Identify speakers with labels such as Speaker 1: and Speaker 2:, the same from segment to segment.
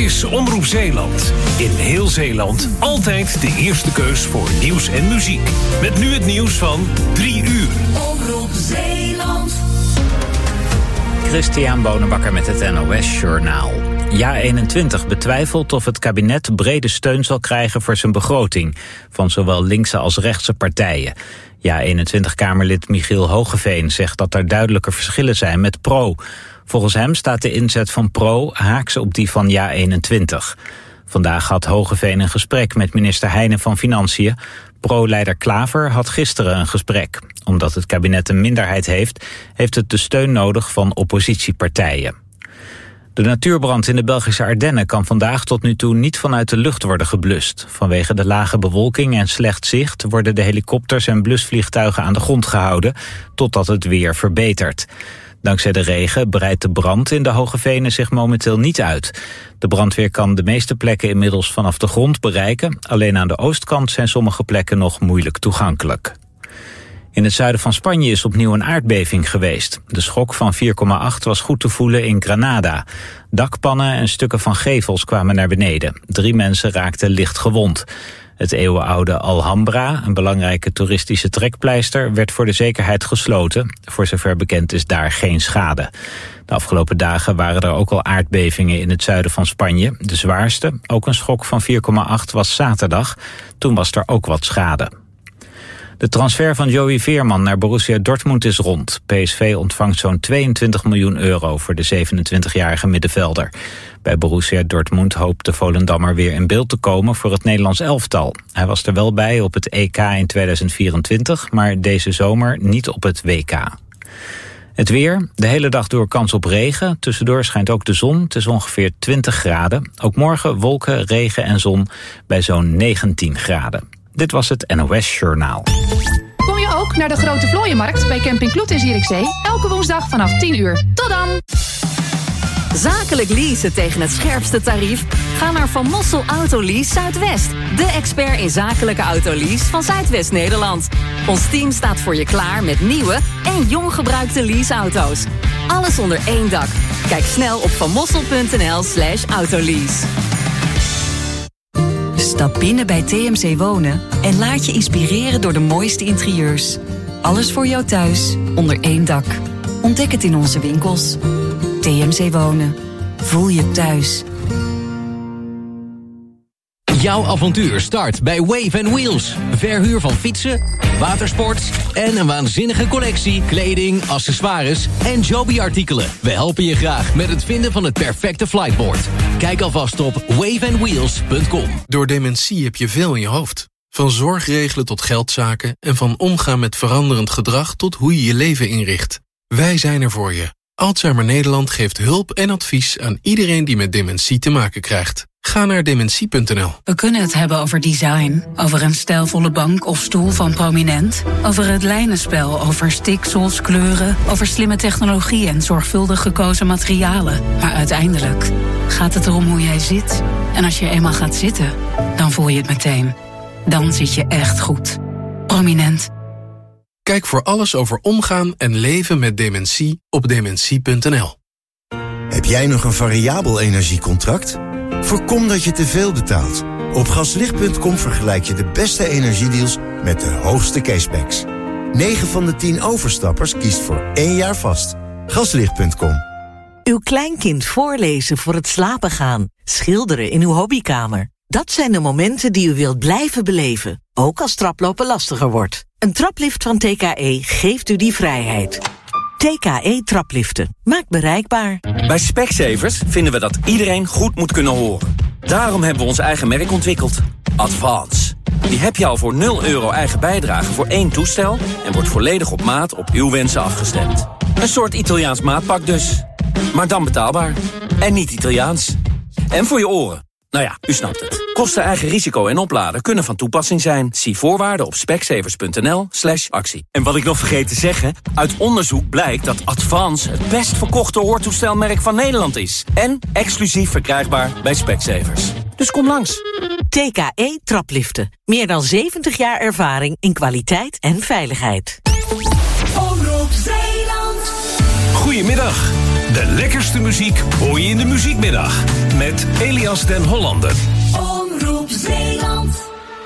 Speaker 1: is Omroep Zeeland. In heel Zeeland altijd de eerste keus voor nieuws en muziek. Met nu het nieuws van 3 uur.
Speaker 2: Omroep Zeeland.
Speaker 3: Christian Bonenbakker met het NOS Journaal. JA21 betwijfelt of het kabinet brede steun zal krijgen voor zijn begroting, van zowel linkse als rechtse partijen. JA21-kamerlid Michiel Hogeveen zegt dat er duidelijke verschillen zijn met PRO. Volgens hem staat de inzet van PRO haaks op die van JA21. Vandaag had Hogeveen een gesprek met minister Heijnen van Financiën. PRO-leider Klaver had gisteren een gesprek. Omdat het kabinet een minderheid heeft, heeft het de steun nodig van oppositiepartijen. De natuurbrand in de Belgische Ardennen kan vandaag tot nu toe niet vanuit de lucht worden geblust. Vanwege de lage bewolking en slecht zicht worden de helikopters en blusvliegtuigen aan de grond gehouden, totdat het weer verbetert. Dankzij de regen breidt de brand in de Hoge Venen zich momenteel niet uit. De brandweer kan de meeste plekken inmiddels vanaf de grond bereiken. Alleen aan de oostkant zijn sommige plekken nog moeilijk toegankelijk. In het zuiden van Spanje is opnieuw een aardbeving geweest. De schok van 4,8 was goed te voelen in Granada. Dakpannen en stukken van gevels kwamen naar beneden. 3 mensen raakten licht gewond. Het eeuwenoude Alhambra, een belangrijke toeristische trekpleister, werd voor de zekerheid gesloten. Voor zover bekend is daar geen schade. De afgelopen dagen waren er ook al aardbevingen in het zuiden van Spanje. De zwaarste, ook een schok van 4,8, was zaterdag. Toen was er ook wat schade. De transfer van Joey Veerman naar Borussia Dortmund is rond. PSV ontvangt zo'n 22 miljoen euro voor de 27-jarige middenvelder. Bij Borussia Dortmund hoopt de Volendammer weer in beeld te komen voor het Nederlands elftal. Hij was er wel bij op het EK in 2024, maar deze zomer niet op het WK. Het weer, de hele dag door kans op regen. Tussendoor schijnt ook de zon, het is ongeveer 20 graden. Ook morgen wolken, regen en zon bij zo'n 19 graden. Dit was het NOS Journaal.
Speaker 4: Kom je ook naar de Grote Vlooienmarkt bij Camping Kloet in Zierikzee? Elke woensdag vanaf 10 uur. Tot dan!
Speaker 5: Zakelijk leasen tegen het scherpste tarief? Ga naar Van Mossel Autolease Zuidwest. De expert in zakelijke autolease van Zuidwest-Nederland. Ons team staat voor je klaar met nieuwe en jong gebruikte leaseauto's. Alles onder één dak. Kijk snel op vanmossel.nl/autolease.
Speaker 6: Stap binnen bij TMC Wonen en laat je inspireren door de mooiste interieurs. Alles voor jou thuis, onder één dak. Ontdek het in onze winkels. TMC Wonen. Voel je thuis.
Speaker 7: Jouw avontuur start bij Wave & Wheels. Verhuur van fietsen, watersports en een waanzinnige collectie kleding, accessoires en Joby-artikelen. We helpen je graag met het vinden van het perfecte flightboard. Kijk alvast op waveandwheels.com.
Speaker 8: Door dementie heb je veel in je hoofd. Van zorgregelen tot geldzaken en van omgaan met veranderend gedrag tot hoe je je leven inricht. Wij zijn er voor je. Alzheimer Nederland geeft hulp en advies aan iedereen die met dementie te maken krijgt. Ga naar dementie.nl.
Speaker 9: We kunnen het hebben over design, over een stijlvolle bank of stoel van Prominent, over het lijnenspel, over stiksels, kleuren, over slimme technologie en zorgvuldig gekozen materialen. Maar uiteindelijk gaat het erom hoe jij zit. En als je eenmaal gaat zitten, dan voel je het meteen. Dan zit je echt goed. Prominent.
Speaker 8: Kijk voor alles over omgaan en leven met dementie op dementie.nl.
Speaker 10: Heb jij nog een variabel energiecontract? Voorkom dat je te veel betaalt. Op gaslicht.com vergelijk je de beste energiedeals met de hoogste cashbacks. 9 van de 10 overstappers kiest voor 1 jaar vast. Gaslicht.com.
Speaker 11: Uw kleinkind voorlezen voor het slapen gaan. Schilderen in uw hobbykamer. Dat zijn de momenten die u wilt blijven beleven. Ook als traplopen lastiger wordt. Een traplift van TKE geeft u die vrijheid. TKE Trapliften. Maakt bereikbaar.
Speaker 12: Bij Specsavers vinden we dat iedereen goed moet kunnen horen. Daarom hebben we ons eigen merk ontwikkeld. Advance. Die heb je al voor €0 eigen bijdrage voor 1 toestel... en wordt volledig op maat op uw wensen afgestemd. Een soort Italiaans maatpak dus. Maar dan betaalbaar. En niet Italiaans. En voor je oren. Nou ja, u snapt het. Kosten, eigen risico en opladen kunnen van toepassing zijn. Zie voorwaarden op specsavers.nl/actie. En wat ik nog vergeet te zeggen... uit onderzoek blijkt dat Advance het best verkochte hoortoestelmerk van Nederland is. En exclusief verkrijgbaar bij Specsavers. Dus kom langs.
Speaker 11: TKE Trapliften. Meer dan 70 jaar ervaring in kwaliteit en veiligheid.
Speaker 2: Omroep Zeeland.
Speaker 1: Goedemiddag. De lekkerste muziek hoor je in de Muziekmiddag. Met Elias den Hollander.
Speaker 2: Omroep Zeeland.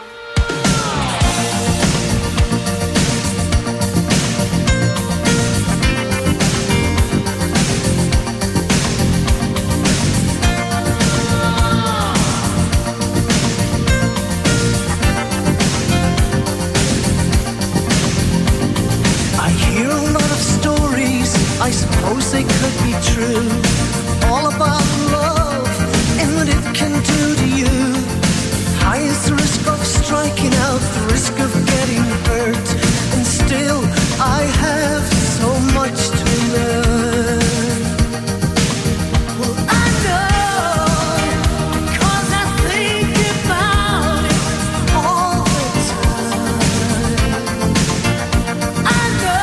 Speaker 13: I suppose they could be true, all about love and what it can do to you. High is the risk of striking out, the risk of getting hurt, and still I have so much to learn. Well, I know, 'cause I think about it all the time. I know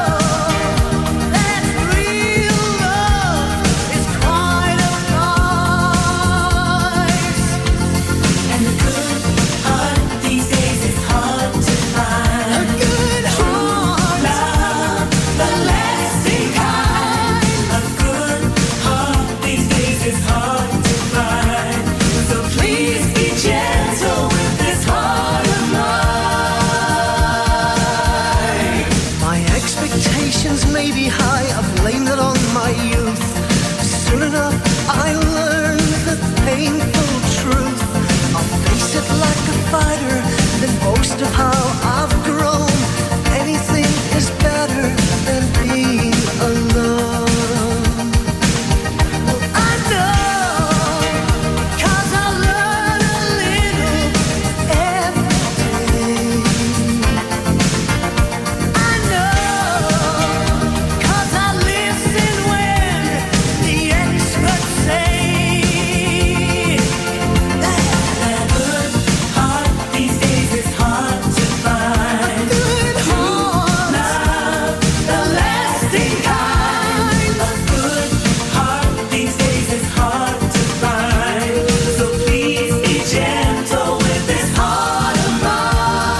Speaker 13: may be high, I blame it on my youth. Soon enough I learned the painful truth. I'll face it like a fighter, then boast of how I've grown. Anything is better than being alone. Well, I know, 'cause I learn a little every day. I know, 'cause I listen when the experts say that a good heart these days is hard to find. A good heart, love, the lasting kind. A good heart these days is hard to find. So please be gentle with this heart of mine.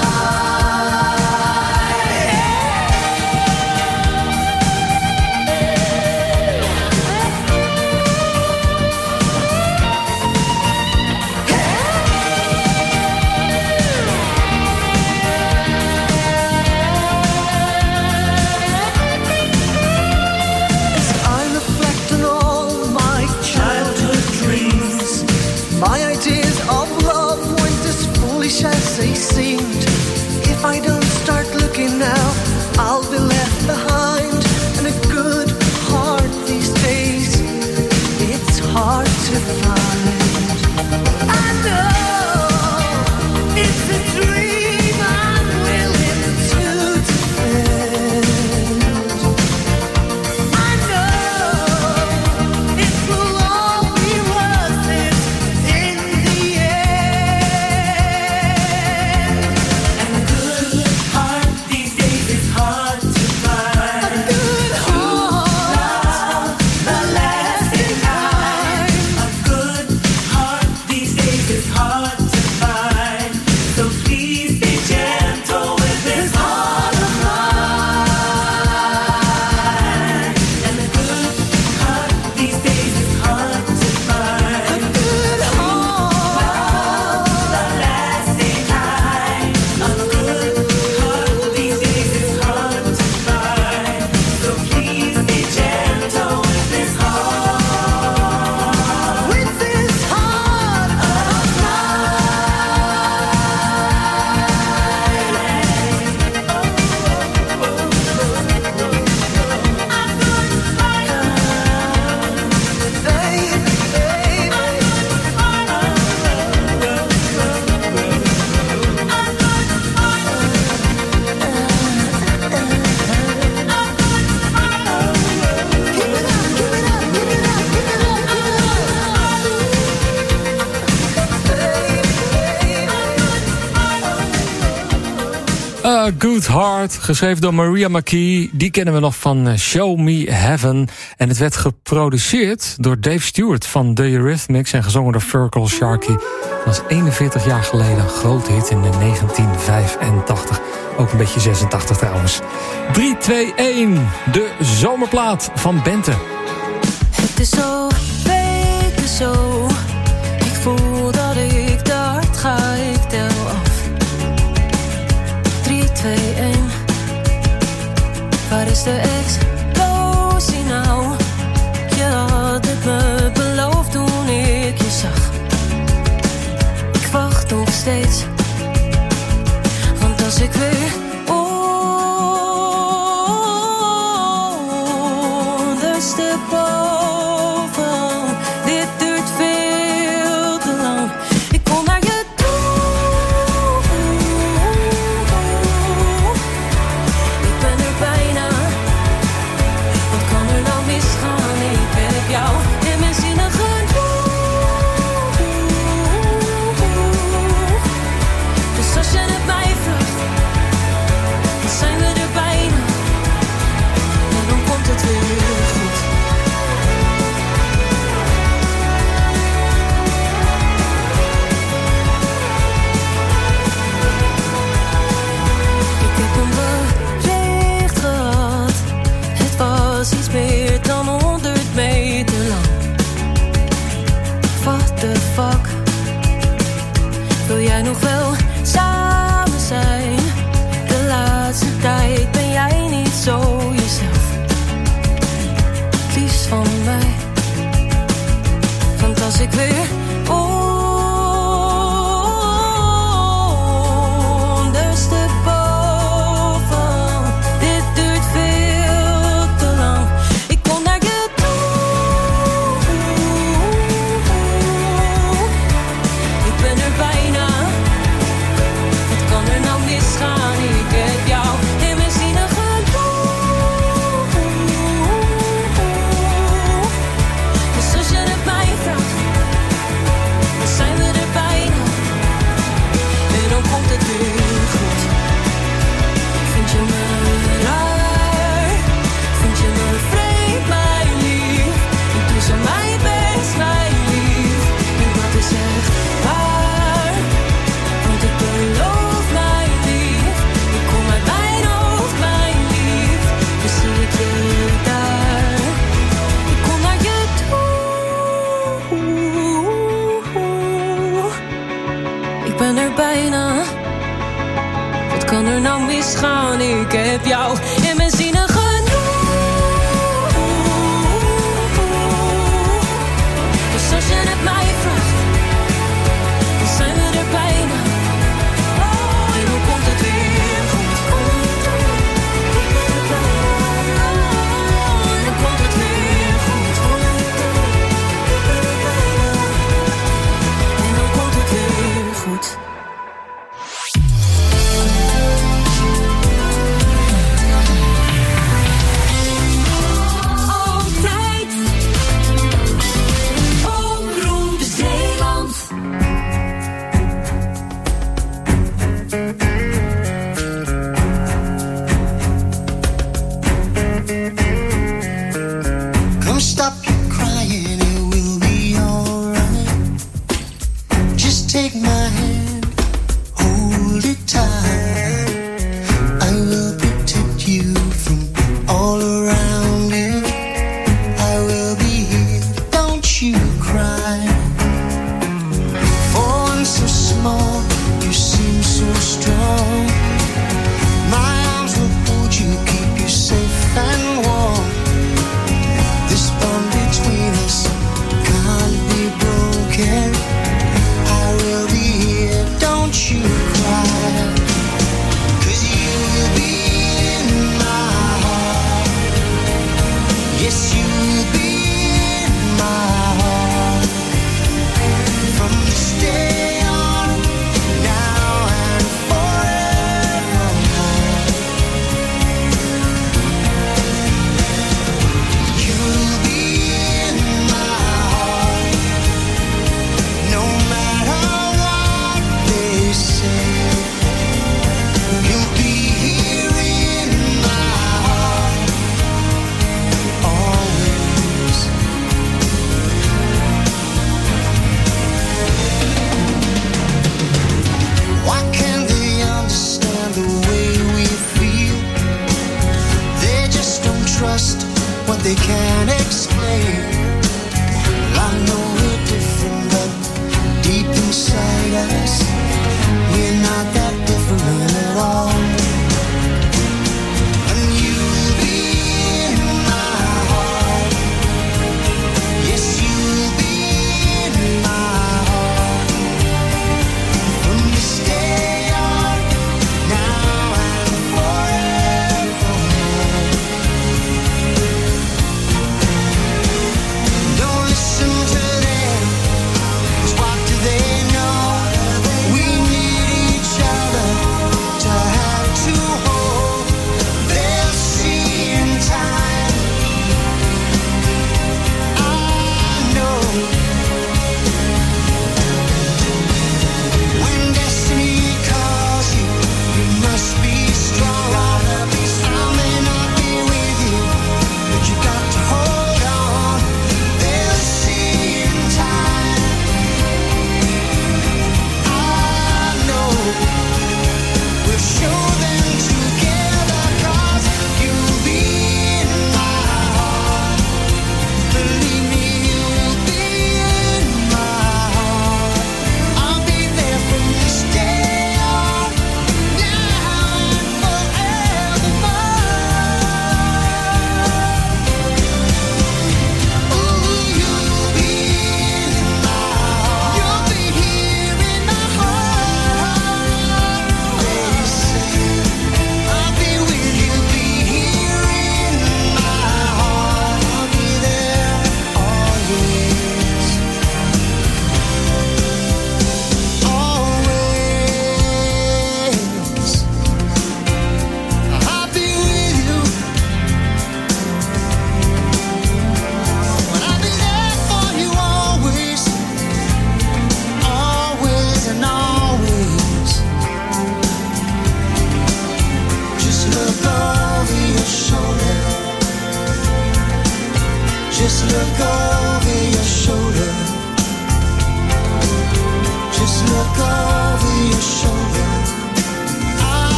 Speaker 13: As I reflect on all my childhood dreams, my ideas of love weren't as foolish as they seemed. If I don't start looking now, I'll be left behind. And a good heart these days, it's hard to find. I know it's a dream I'm willing to defend. I know it will all be worth it in the end. And a good heart these days is hard to find. A good heart, the lasting kind. A good heart these days is hard to find. So please be gentle with this heart of mine. And a good heart these days is hard to find. A good heart, the lasting kind. A good heart these days is hard to find. So please be gentle with this heart. With this heart of
Speaker 14: A Good Heart, geschreven door Maria McKee. Die kennen we nog van Show Me Heaven. En het werd geproduceerd door Dave Stewart van The Eurythmics en gezongen door Fergal Sharkey. Dat was 41 jaar geleden een grote hit in 1985. Ook een beetje 86 trouwens. 3, 2, 1. De zomerplaat van Bente.
Speaker 15: Het is zo, weken zo. Ik voel dat ik te hard ga, ik tel af. 3, 2, 1. Waar is de explosie nou? Je had het me beloofd toen ik je zag. Ik wacht nog steeds. Want als ik weer ondersteboven, dit duurt veel te lang. Ik kom naar je toe. Ik ben er bijna. Wat kan er nou misgaan? Ik heb jou in mijn zinnen genoeg. Dus als je het mij vraagt, dan zijn we er bijna. En dan komt het weer goed. Ik heb een bericht gehad. Het was iets meer dan 100 meter lang. What the fuck? Wil jij nog wel samen zijn? De laatste tijd ben jij niet zo jezelf. Het liefst van mij. Want als ik weer ondersteboven, dit duurt veel te lang. Ik kom naar je toe. Ik ben er bijna. Wat kan er nou misgaan? Ik heb jou in mijn zinnen genoeg. Dus als je het mij vraagt, dan zijn we er bijna. En dan komt het weer goed. Vind je me raar? Vind je me vreemd, mijn lief? Ik doe zo mijn best, mijn lief. En dat is echt waar. Want ik beloof, mijn lief. Ik kom uit mijn hoofd, mijn lief. Dus zie ik je daar. Ik kom naar je toe. Ik ben er bijna. Wat kan er nou misgaan? Ik heb jou in mijn zinnen genoeg. Dus als je het mij vraagt, dan zijn we er bijna. En dan komt het weer goed. En dan komt het weer goed. En dan komt het weer goed. Altijd Omroep Zeeland.
Speaker 13: Come stop your crying, it will be alright. Just take my hand, hold it tight. I will protect you from all around you. I will be here, don't you cry. For one so small, you seem so strong. My arms will hold you, keep you safe and warm. This bond between us can't be broken. I will be here, don't you cry. 'Cause you will be in my heart. Yes, you will be in my heart.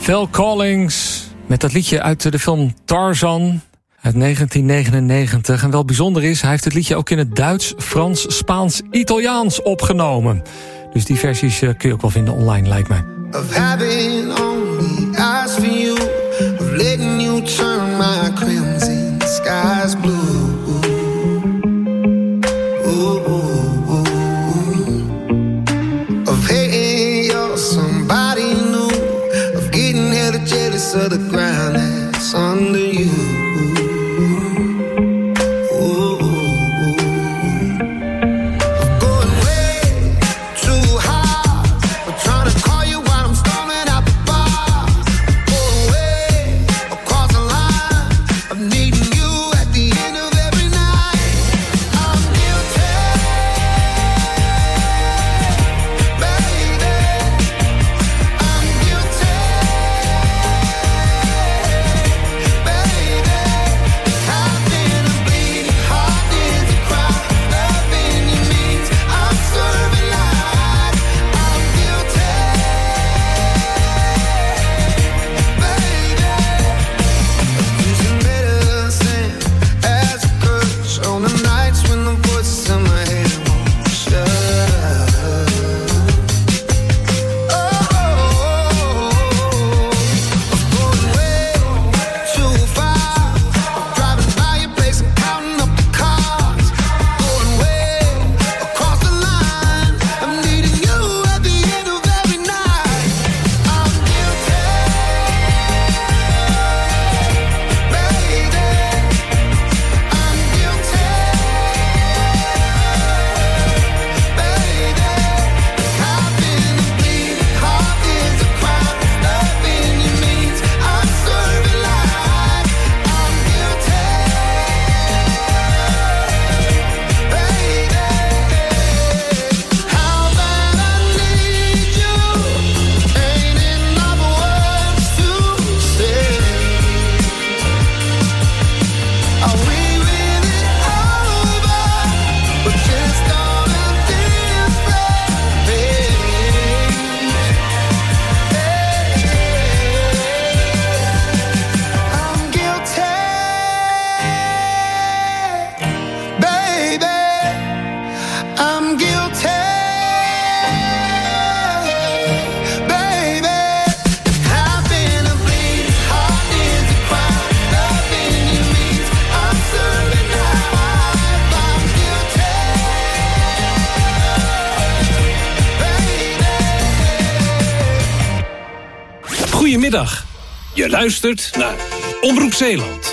Speaker 14: Phil Collins met dat liedje uit de film Tarzan uit 1999. En wel bijzonder is, hij heeft het liedje ook in het Duits, Frans, Spaans, Italiaans opgenomen. Dus die versies kun je ook wel vinden online, lijkt mij.
Speaker 13: Of having only eyes for you, of letting you turn my crimson skies blue. Ooh, ooh, ooh. Of hating you're somebody new, of getting hella jealous of the ground that's under you.
Speaker 1: Goedemiddag. Je luistert naar Omroep Zeeland.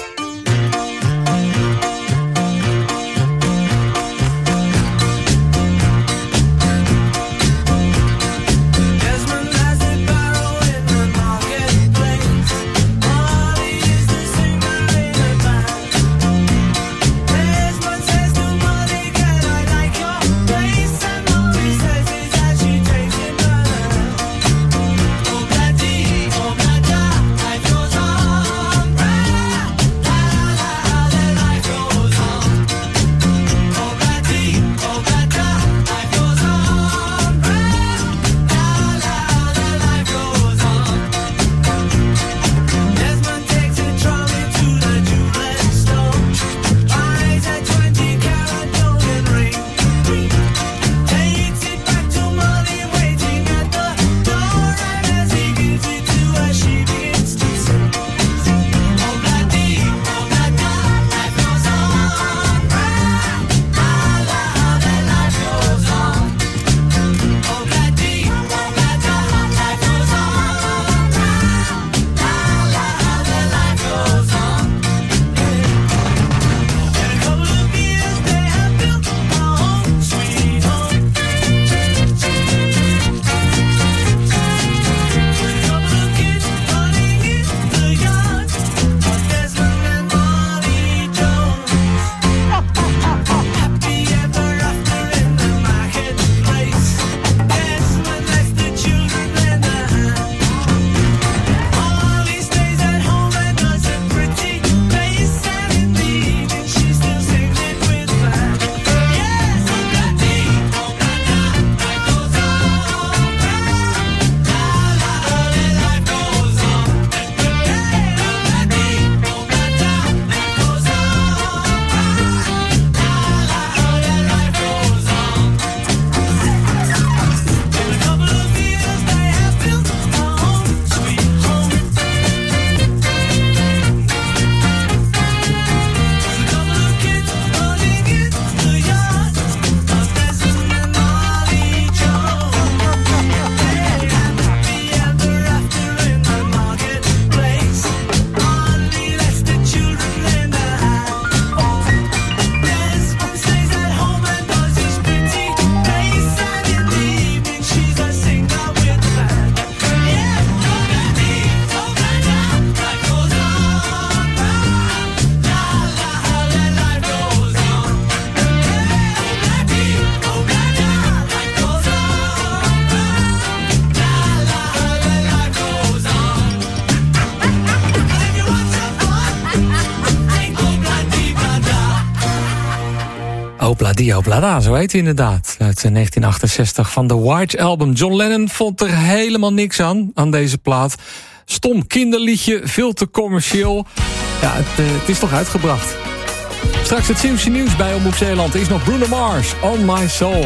Speaker 14: Hopla Di Hopla Da, zo heet hij inderdaad. Uit 1968 van de White Album. John Lennon vond er helemaal niks aan deze plaat. Stom kinderliedje, veel te commercieel. Ja, het is toch uitgebracht. Straks het Simpson nieuws bij Omroep Zeeland is nog Bruno Mars, On My Soul.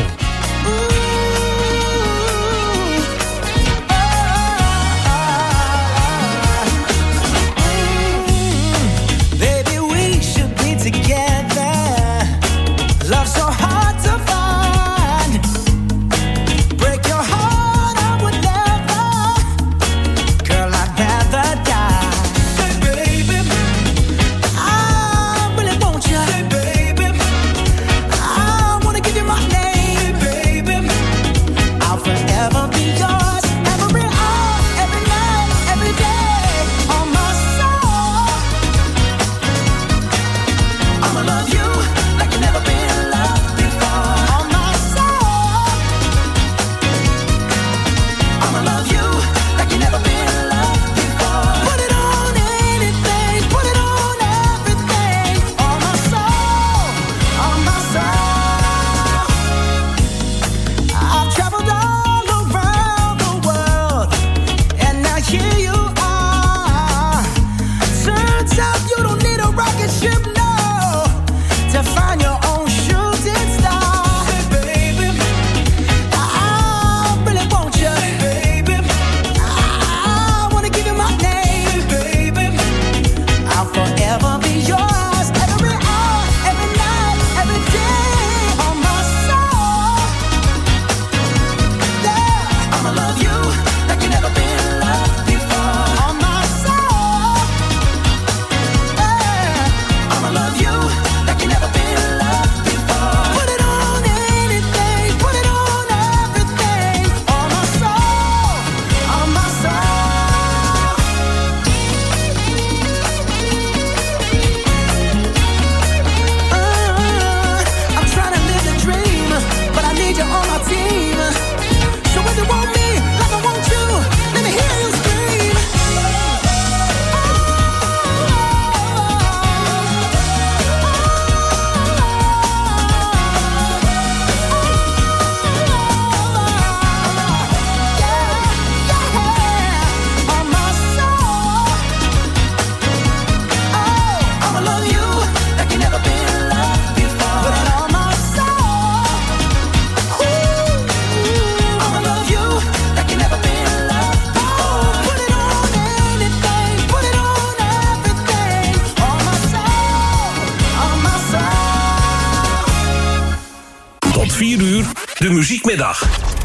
Speaker 1: De Muziekmiddag.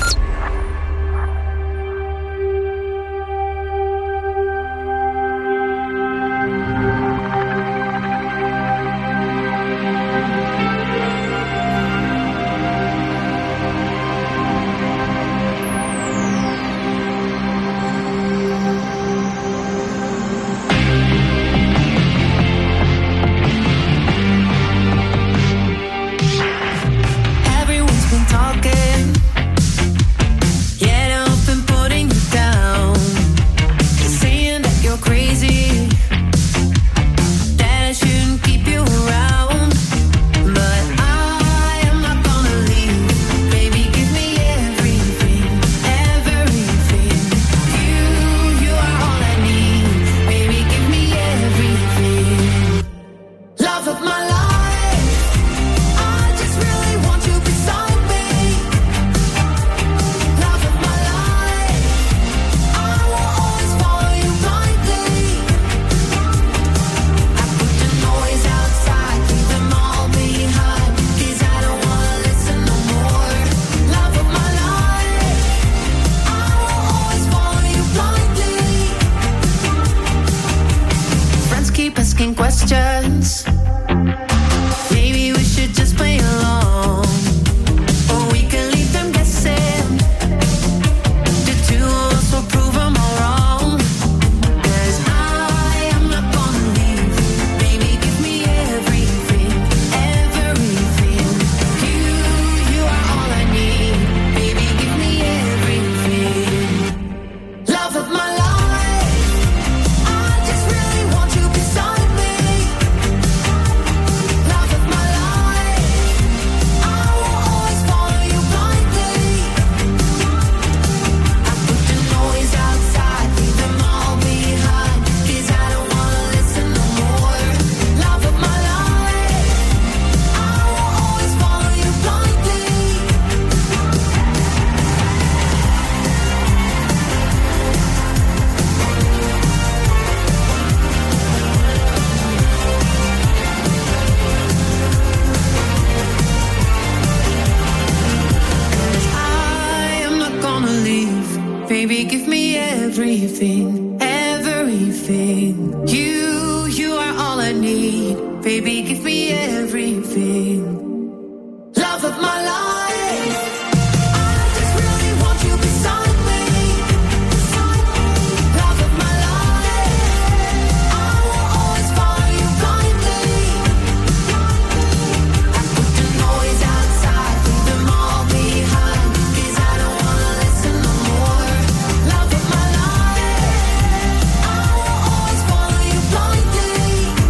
Speaker 15: Questions. Maybe we should just play along, or we can leave them guessing. The two of us will prove them all wrong. 'Cause I am not gonna leave. Baby, give me everything, everything. You are all I need. Baby, give me everything. Love of my life. I just really want you beside me.
Speaker 16: everything, everything. You are all I need. Baby, give me everything. Love of my life. I just really want you beside me. Love of my life. I will always follow you blindly. I put the noise outside, leave them all behind. 'Cause I don't wanna listen no more. Love of my life. I will always follow you blindly.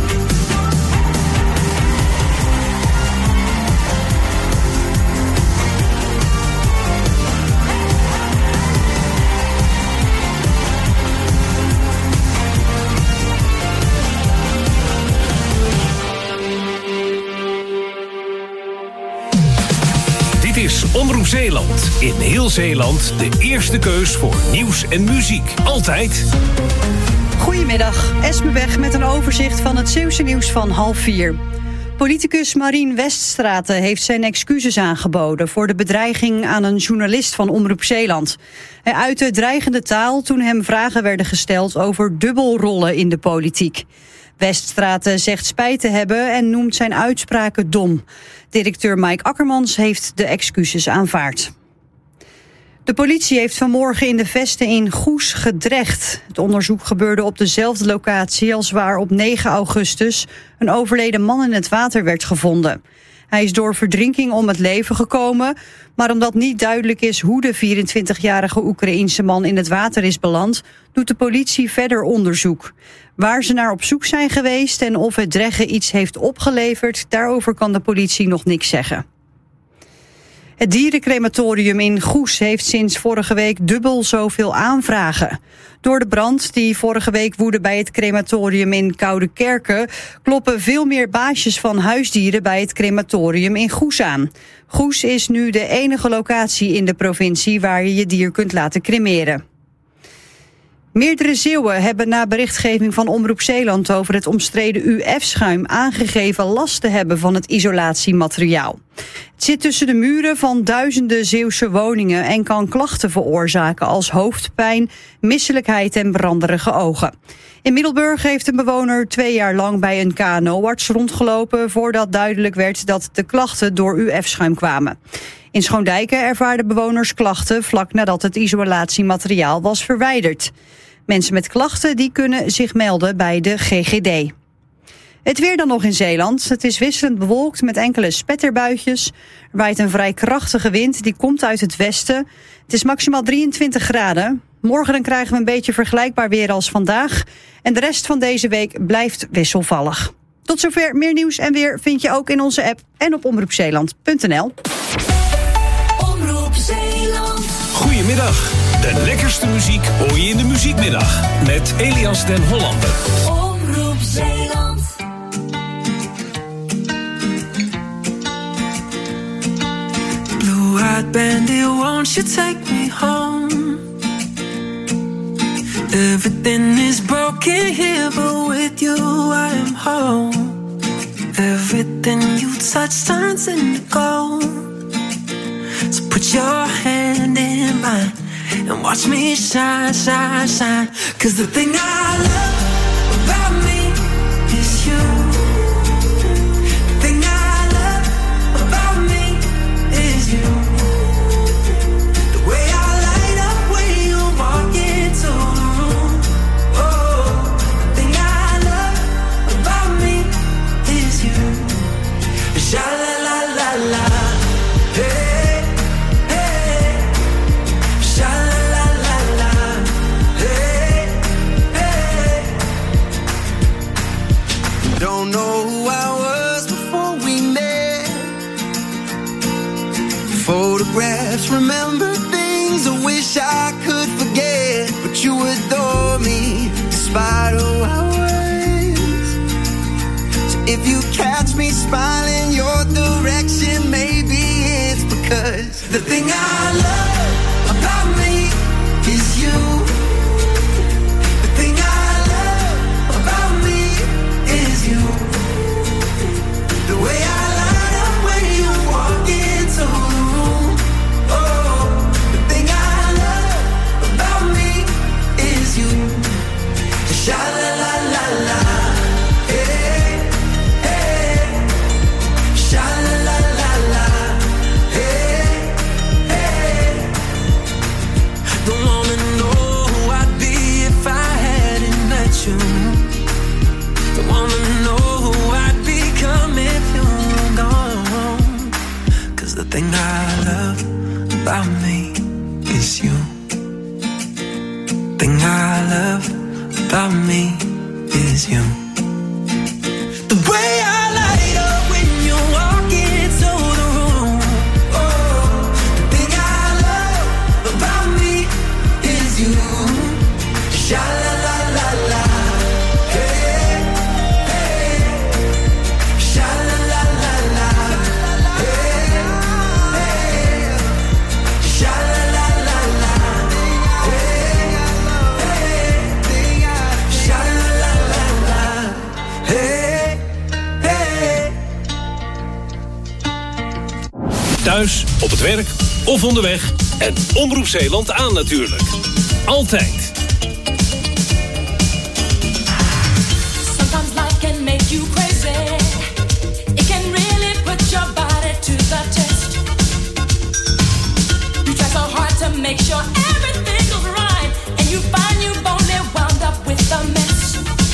Speaker 1: Dit is Omroep Zeeland. In heel Zeeland de eerste keus voor nieuws en muziek. Altijd.
Speaker 17: Goedemiddag, Esmeweg met een overzicht van het Zeeuwse nieuws van 3:30. Politicus Marien Weststraten heeft zijn excuses aangeboden voor de bedreiging aan een journalist van Omroep Zeeland. Hij uitte dreigende taal toen hem vragen werden gesteld over dubbelrollen in de politiek. Weststraten zegt spijt te hebben en noemt zijn uitspraken dom. Directeur Mike Akkermans heeft de excuses aanvaard. De politie heeft vanmorgen in de Vesten in Goes gedreigd. Het onderzoek gebeurde op dezelfde locatie als waar op 9 augustus... een overleden man in het water werd gevonden. Hij is door verdrinking om het leven gekomen... maar omdat niet duidelijk is hoe de 24-jarige Oekraïense man in het water is beland... doet de politie verder onderzoek. Waar ze naar op zoek zijn geweest en of het dreggen iets heeft opgeleverd... daarover kan de politie nog niks zeggen. Het dierencrematorium in Goes heeft sinds vorige week dubbel zoveel aanvragen. Door de brand die vorige week woedde bij het crematorium in Koudekerke... kloppen veel meer baasjes van huisdieren bij het crematorium in Goes aan. Goes is nu de enige locatie in de provincie waar je je dier kunt laten cremeren. Meerdere Zeeuwen hebben na berichtgeving van Omroep Zeeland over het omstreden UF-schuim aangegeven last te hebben van het isolatiemateriaal. Het zit tussen de muren van duizenden Zeeuwse woningen en kan klachten veroorzaken als hoofdpijn, misselijkheid en branderige ogen. In Middelburg heeft een bewoner 2 jaar lang bij een KNO-arts rondgelopen voordat duidelijk werd dat de klachten door UF-schuim kwamen. In Schoondijken ervaarden bewoners klachten vlak nadat het isolatiemateriaal was verwijderd. Mensen met klachten die kunnen zich melden bij de GGD. Het weer dan nog in Zeeland. Het is wisselend bewolkt met enkele spetterbuitjes. Er waait een vrij krachtige wind, die komt uit het westen. Het is maximaal 23 graden. Morgen dan krijgen we een beetje vergelijkbaar weer als vandaag. En de rest van deze week blijft wisselvallig. Tot zover, meer nieuws en weer vind je ook in onze app en op omroepzeeland.nl.
Speaker 2: Omroep Zeeland.
Speaker 1: Goedemiddag. De lekkerste muziek hoor je in de muziekmiddag. Met Elias den Hollander.
Speaker 2: Omroep Zeeland.
Speaker 18: Blue-eyed bandit, won't you take me home? Everything is broken here, but with you I am home. Everything you touch turns into gold. So put your hand in mine and watch me shine, shine, shine. 'Cause the thing I love about me is you. The thing I love about me is you. The way I light up when you walk into the room. Oh, the thing I love about me is you. Sha la la la la. Hey, hey. Sha la la la la. Hey, hey. Don't know who I was before we met. Photographs, remember things I wish I could forget. But you adore me despite who I was. So if you catch me smiling your direction, maybe it's because the thing I love about me is you. The thing I love about me is you. The way I light up when you walk into the room. Oh, the thing I love about me is you. about me is you. Thing I love about me is you. The way I light up when you walk into the room. Oh, the thing I love about me is you. Sha la la la la. Hey, hey. Sha la la la la. Hey, hey. Sha la la la la. Hey, hey. Sha la la la la. Hey, hey.
Speaker 1: Thuis, op het werk of onderweg. En Omroep Zeeland aan natuurlijk. Altijd.
Speaker 15: Sometimes life can make you crazy. It can really put your body to the test. You try so hard to make sure everything goes right, and you find you've only wound up with a mess.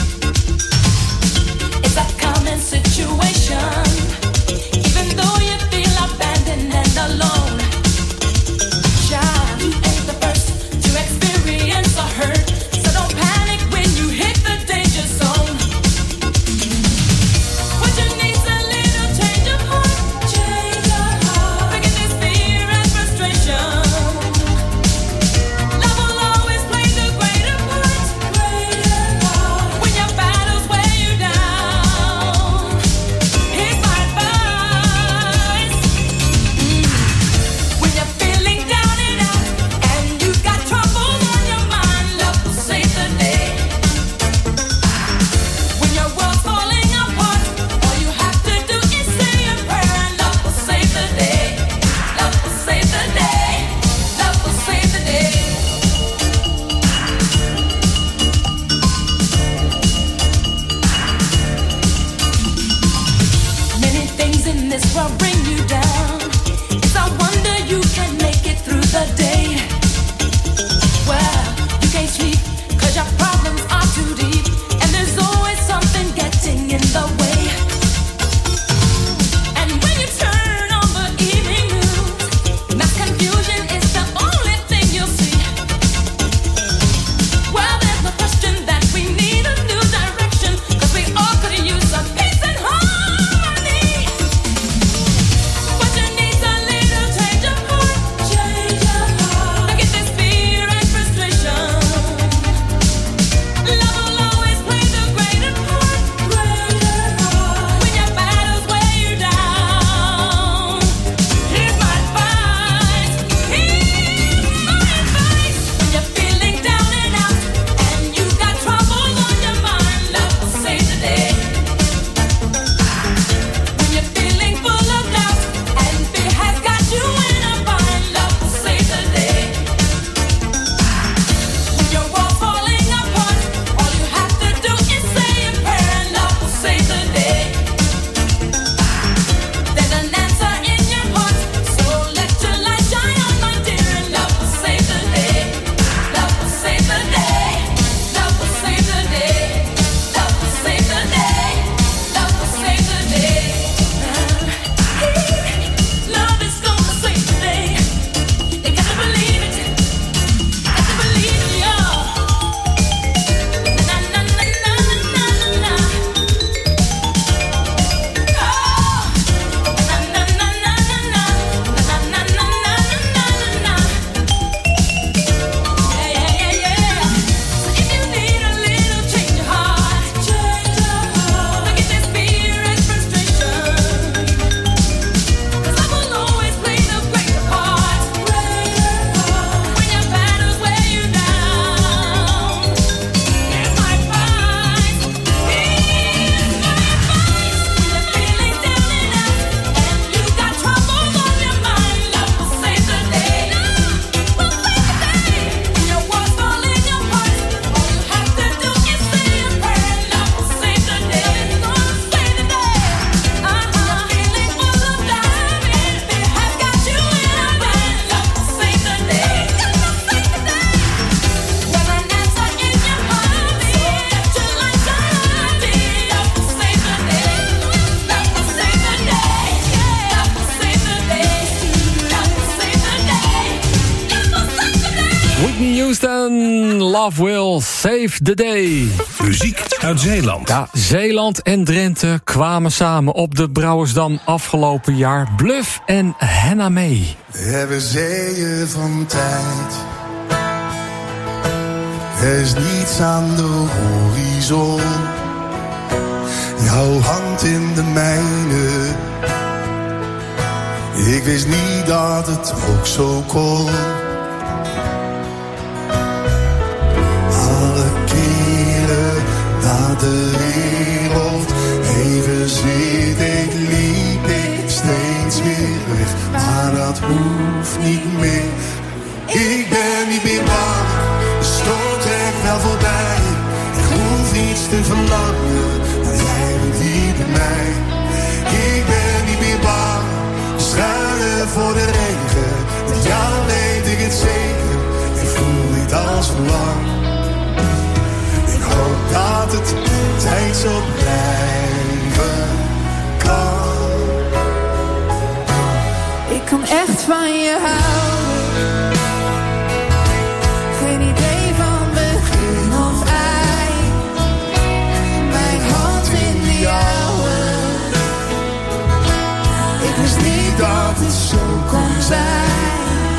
Speaker 15: It's that common situation, even though you feel abandoned and alone. Child, you ain't the first to experience a hurt, so don't panic when you hit the danger zone. What you need's a little change of heart, forget this fear and frustration. Love will always play the greater part, when your battles weigh you down. Here's my advice. When you're feeling down and out, and you've got troubles on your mind, love will save the day. When your world's falling apart, all you have to do is say a prayer, and love will save the day. Love will save the day. Love will save the day. Many things in this world bring you down. It's a wonder you can make it through the day. Well, you can't sleep 'cause your problems are too deep, and there's always something getting in the way. And when you turn on the evening news, mass confusion is the only thing you'll see. Well, there's no question that we need a new direction, 'cause we all could use some peace and harmony.
Speaker 14: Houston, Love Will Save the Day.
Speaker 1: Muziek uit Zeeland.
Speaker 14: Ja, Zeeland en Drenthe kwamen samen op de Brouwersdam afgelopen jaar. Bluff en Henna May.
Speaker 19: We hebben zeeën van tijd. Er is niets aan de horizon. Jouw hand in de mijne. Ik wist niet dat het ook zo kon. Alle keren dat de wereld even zit, ik liep ik steeds weer weg. Maar dat hoeft niet meer. Ik ben niet meer bang, de storm trekt wel voorbij. Ik hoef niets te verlangen, maar jij bent hier bij mij. Ik ben niet meer bang, schuilen voor de regen. Met jou weet ik het zeker, ik voel dit al zo lang. Ik hoop dat het tijd zo blijven kan.
Speaker 16: Ik kan echt van je houden. Geen idee van begin of eind. Mijn hand in de jouwe. Ik wist niet dat het zo kon zijn.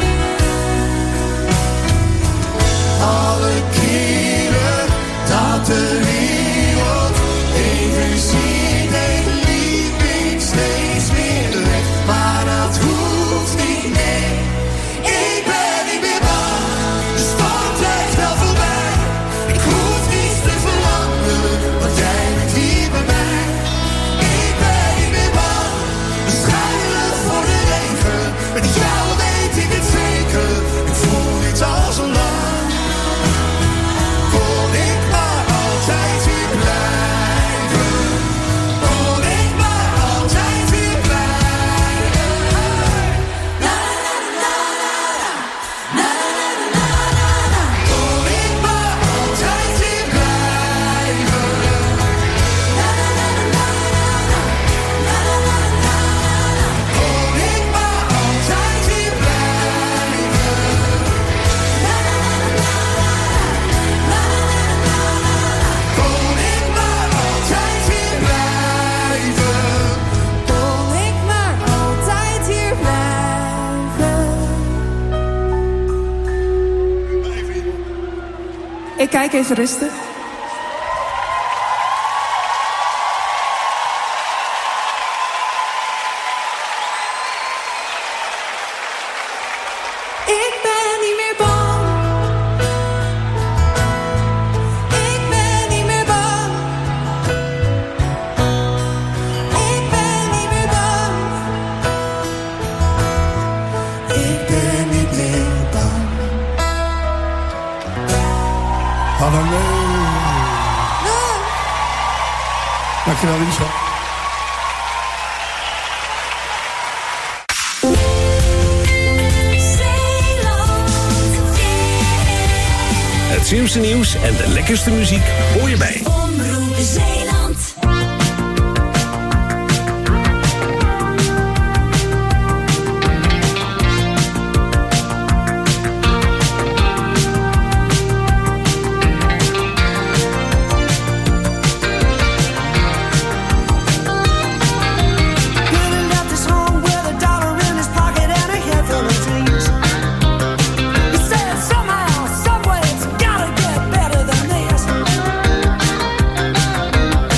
Speaker 19: Alle keren dat de wereld even ziet, ik liep ik steeds meer weg. Maar dat hoeft niet meer. Ik ben niet meer bang, de storm trekt wel voorbij. Ik hoef niets te verlangen, want jij bent hier bij mij. Ik ben niet meer bang, we schuilen voor de regen. Met jou weet ik het zeker, ik voel dit al zo lang. Kon ik maar altijd weer blijven. Kon ik maar altijd weer blijven. Na na na na na na na na na. Kon ik maar altijd weer blijven. Na na na na na na na na na. Kon ik maar altijd weer blijven. Na na na na na na na na. Kon ik maar altijd weer blijven.
Speaker 16: Kon ik maar altijd hier blijven. Ik kijk even rustig. Ik ben niet meer bang. Ik ben niet meer bang. Ik ben niet meer bang.
Speaker 19: Ik ben niet meer bang. Hallo. Dankjewel, Lisa.
Speaker 1: Het Zeeuwse nieuws en de lekkerste muziek hoor je bij
Speaker 2: Omroep Zeeland.
Speaker 13: Getting left his home with a dollar in his pocket and a head full of dreams. He said somehow, some way, it's gotta get better than this.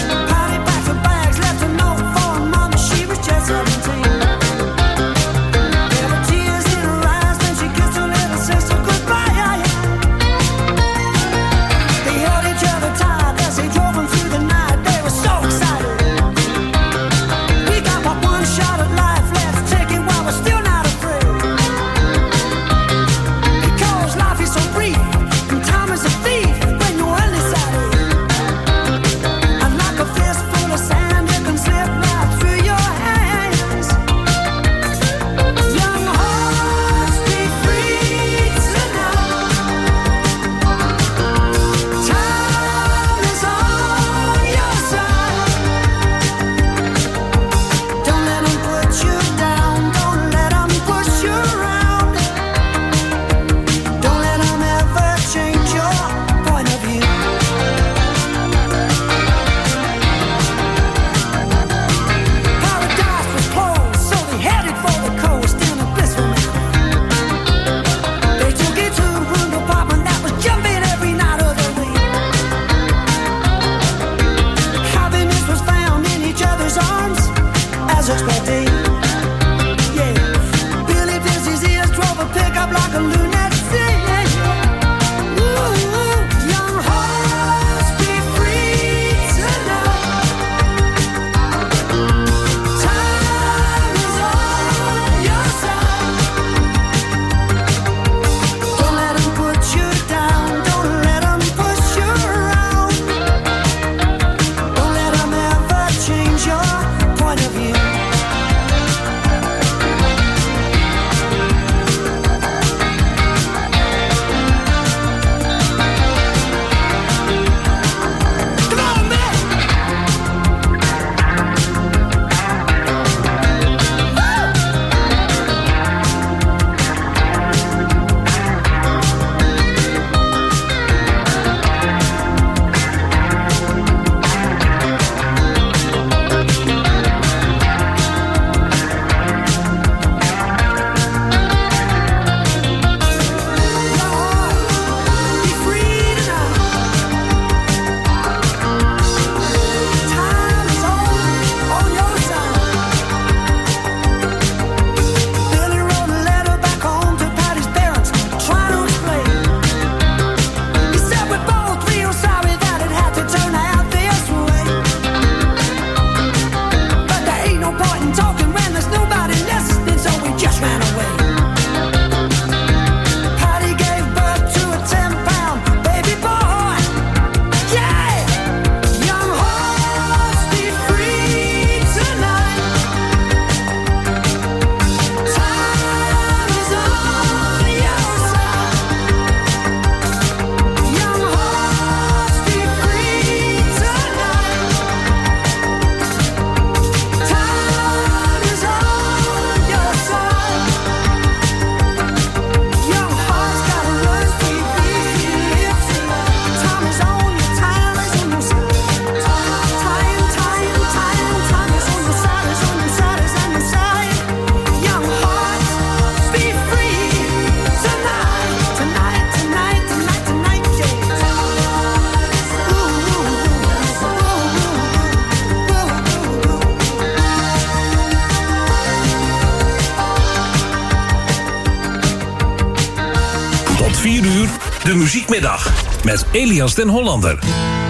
Speaker 1: De Muziekmiddag met Elias den Hollander.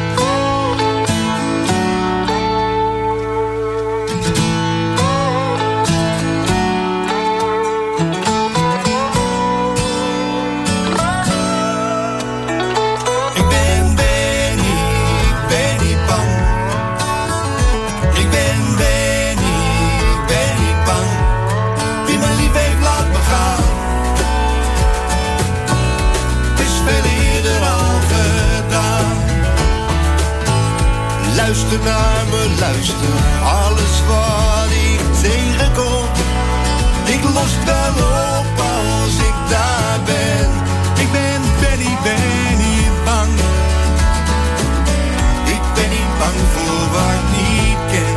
Speaker 20: Luister naar me, luister, alles wat ik tegenkom. Ik los het wel op als ik daar ben. Ik ben niet bang. Ik ben niet bang voor wat ik niet ken.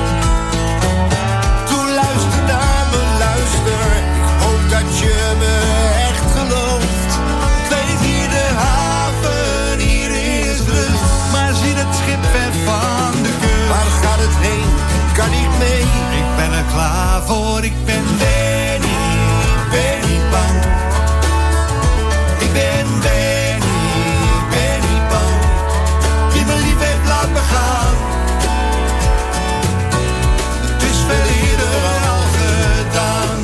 Speaker 20: Toen luister naar me, luister. Ik hoop dat je me echt gelooft. Ik weet hier de haven, hier is rust. Maar zie dat schip ver van de kust. Waar gaat het heen? Kan niet mee. Ik ben er klaar voor. Ik ben niet bang. Ik ben niet bang. Wie me lief heeft, laat me gaan. Het is veel eerder al gedaan.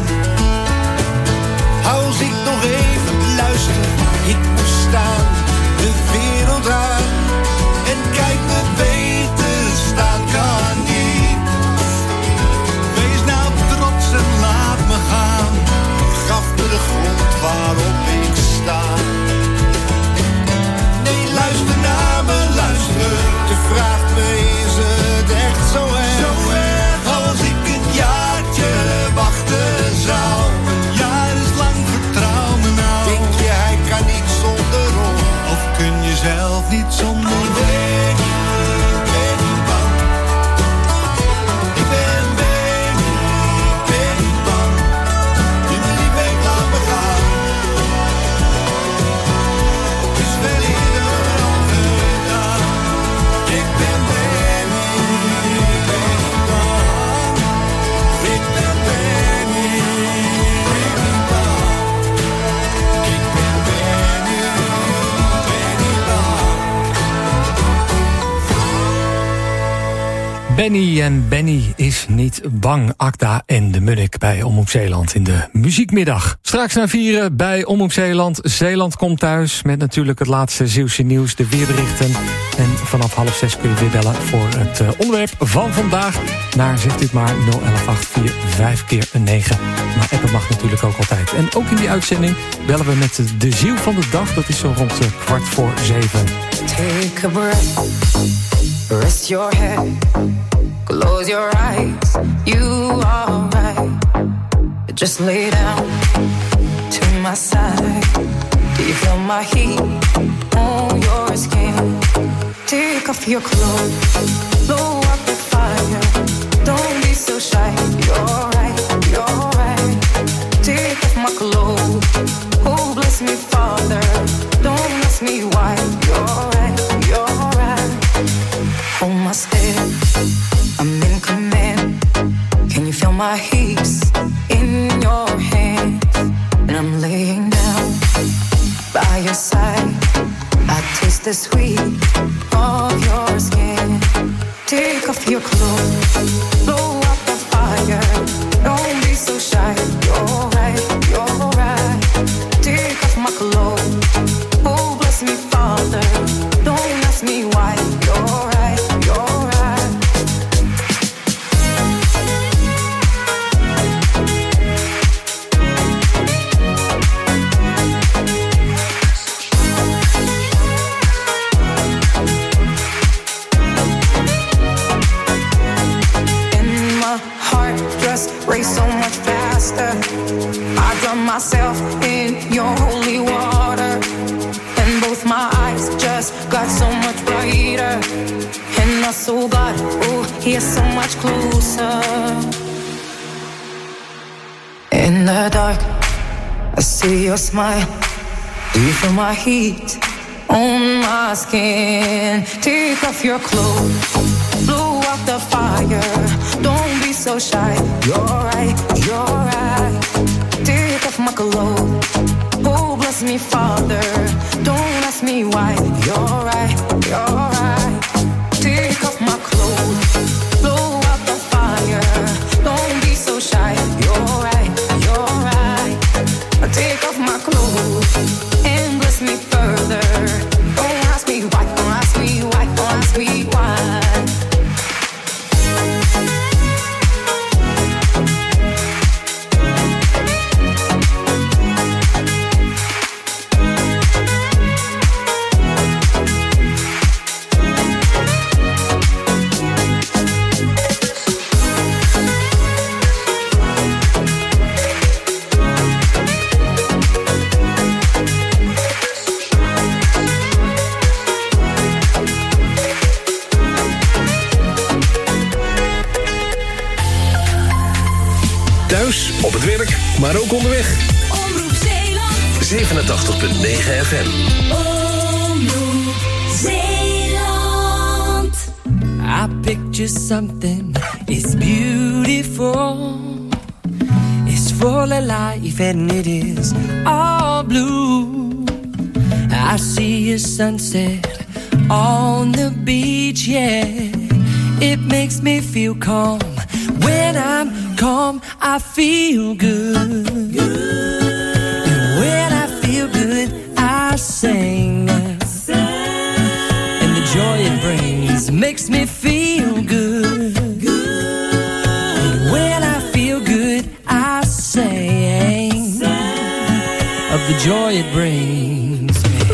Speaker 20: Als ik nog even luister, ik moet staan de wereld aan. En kijk me beter staan kan niet. Wees nou trots en laat me gaan. Gaf me de grond waarop ik sta. Nee, luister naar me, luister. Je vraagt me, is het echt zo erg? Als ik een jaartje wachten zou. Een jaar is lang, vertrouw me nou. Denk je, hij kan niet zonder ons? Of kun je zelf niet zonder ons?
Speaker 14: Benny en Benny is niet bang. Akda en de Munnik bij Omroep Zeeland in de Muziekmiddag. Straks naar 4 bij Omroep Zeeland. Zeeland komt thuis met natuurlijk het laatste Zeeuwse nieuws, de weerberichten. En vanaf 5:30 kun je weer bellen voor het onderwerp van vandaag. Naar, zegt u het maar, 011-845-9. Maar appen mag natuurlijk ook altijd. En ook in die uitzending bellen we met de ziel van de dag. Dat is zo rond 6:15.
Speaker 21: Take a breath, rest your head, close your eyes, you are right. Just lay down to my side. Do you feel my heat on your skin? Take off your clothes, blow up the fire. Don't be so shy, you're right, you're right. Take off my clothes, oh bless me Father. Don't ask me why, you're right, you're right. Hold my step, I'm in command. Can you feel my heat in your hands? And I'm laying down by your side. I taste the sweet of your skin. Take off your clothes, blow up the fire. Don't be so shy, you're right, you're right. Take off my clothes, oh bless me Father. Don't ask me why, you're right, you're right. Race so much faster. I drown myself in your holy water, and both my eyes just got so much brighter. And my soul got, oh, here so much closer. In the dark, I see your smile. Do you feel my heat on my skin? Take off your clothes, blow out the fire. Don't be so shy, you're right, you're right. Take off my clothes, oh bless me Father. Don't ask me why. You're right, you're right. Take off my clothes, blow out the fire. Don't be so shy. You're right, you're right. Take off my clothes and bless me further. Don't ask me why, don't ask me why, don't ask me why.
Speaker 1: Thuis, op het werk, maar ook onderweg.
Speaker 2: Omroep Zeeland.
Speaker 1: 87.9 FM.
Speaker 2: Omroep Zeeland.
Speaker 18: I picture something, it's beautiful. It's full of life and it is all blue. I see a sunset on the beach, yeah. It makes me feel calm. When I'm calm, I feel good. And when I feel good, I sing. And the joy it brings makes me feel good. And when I feel good, I sing of the joy it brings.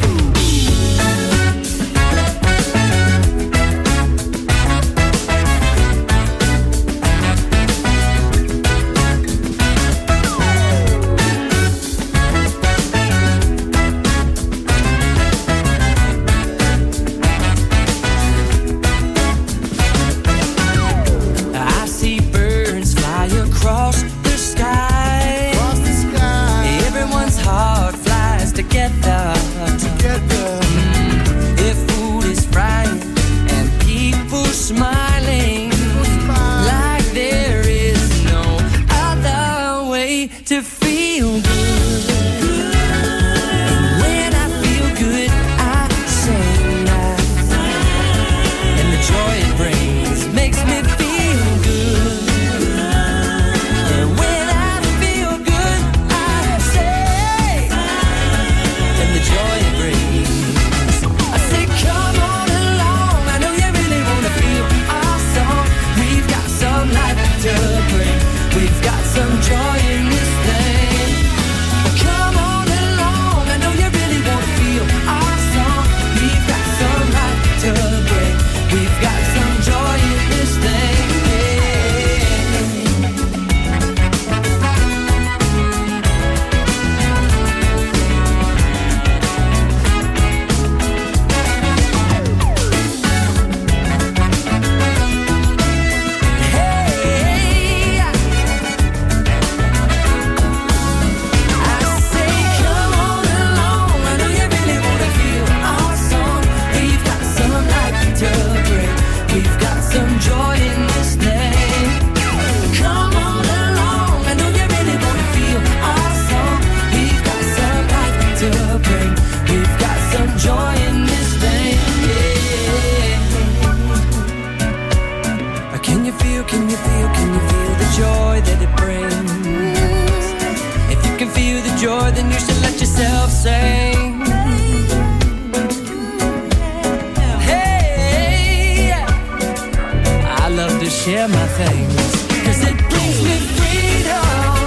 Speaker 18: Share my things, 'cause it brings me freedom.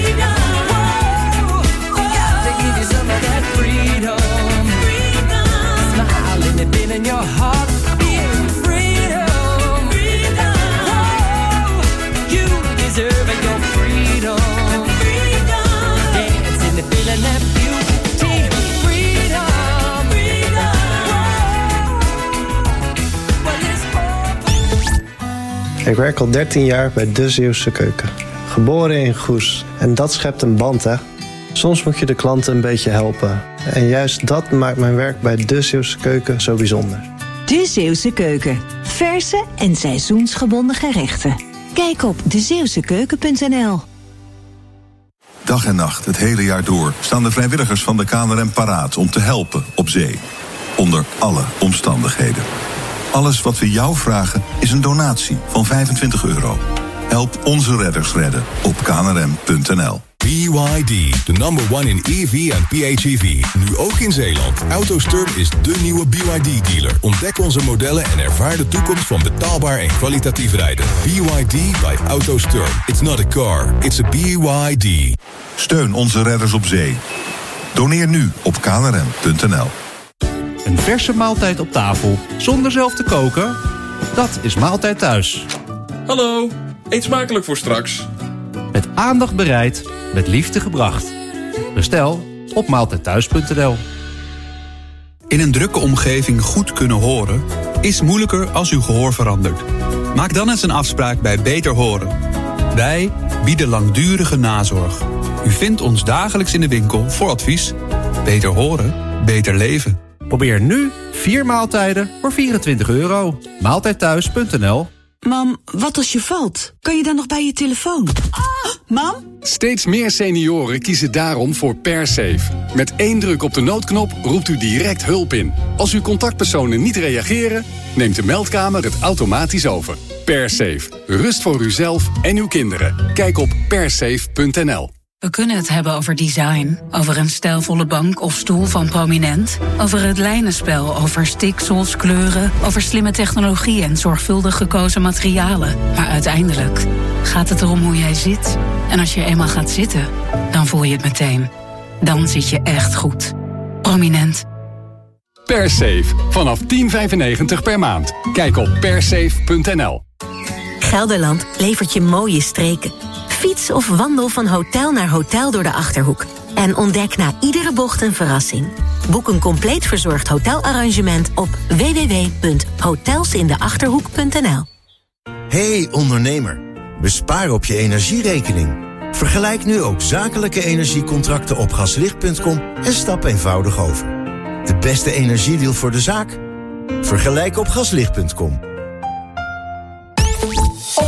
Speaker 18: Whoa, got to give you some of that freedom. Smile and it in your heart. Freedom. Whoa, you deserve your freedom. Dance in the feeling that beauty. Freedom.
Speaker 3: Ik werk al 13 jaar bij De Zeeuwse Keuken. Geboren in Goes. En dat schept een band, hè. Soms moet je de klanten een beetje helpen. En juist dat maakt mijn werk bij De Zeeuwse Keuken zo bijzonder.
Speaker 22: De Zeeuwse Keuken. Verse en seizoensgebonden gerechten. Kijk op dezeeuwsekeuken.nl.
Speaker 4: Dag en nacht, het hele jaar door, staan de vrijwilligers van de KNRM paraat om te helpen op zee. Onder alle omstandigheden. Alles wat we jou vragen is een donatie van €25. Help onze redders redden op knrm.nl.
Speaker 5: BYD, de number one in EV en PHEV. Nu ook in Zeeland. AutoSturm is de nieuwe BYD-dealer. Ontdek onze modellen en ervaar de toekomst van betaalbaar en kwalitatief rijden. BYD by AutoSturm. It's not a car, it's a BYD.
Speaker 4: Steun onze redders op zee. Doneer nu op knrm.nl.
Speaker 23: Een verse maaltijd op tafel, zonder zelf te koken? Dat is Maaltijd Thuis.
Speaker 24: Hallo, eet smakelijk voor straks.
Speaker 23: Met aandacht bereid, met liefde gebracht. Bestel op maaltijdthuis.nl.
Speaker 25: In een drukke omgeving goed kunnen horen is moeilijker als uw gehoor verandert. Maak dan eens een afspraak bij Beter Horen. Wij bieden langdurige nazorg. U vindt ons dagelijks in de winkel voor advies. Beter horen, beter leven.
Speaker 23: Probeer nu 4 maaltijden voor €24. Maaltijdthuis.nl.
Speaker 26: Mam, wat als je valt? Kan je dan nog bij je telefoon? Mam?
Speaker 27: Steeds meer senioren kiezen daarom voor PerSafe. Met 1 druk op de noodknop roept u direct hulp in. Als uw contactpersonen niet reageren, neemt de meldkamer het automatisch over. PerSafe. Rust voor uzelf en uw kinderen. Kijk op persafe.nl.
Speaker 9: We kunnen het hebben over design, over een stijlvolle bank of stoel van Prominent, over het lijnenspel, over stiksels, kleuren, over slimme technologie en zorgvuldig gekozen materialen. Maar uiteindelijk gaat het erom hoe jij zit. En als je eenmaal gaat zitten, dan voel je het meteen. Dan zit je echt goed. Prominent.
Speaker 27: PerSafe. Vanaf €10,95 per maand. Kijk op persafe.nl.
Speaker 28: Gelderland levert je mooie streken. Fiets of wandel van hotel naar hotel door de Achterhoek. En ontdek na iedere bocht een verrassing. Boek een compleet verzorgd hotelarrangement op www.hotelsindeachterhoek.nl.
Speaker 10: Hey ondernemer, bespaar op je energierekening. Vergelijk nu ook zakelijke energiecontracten op gaslicht.com en stap eenvoudig over. De beste energiedeal voor de zaak? Vergelijk op gaslicht.com.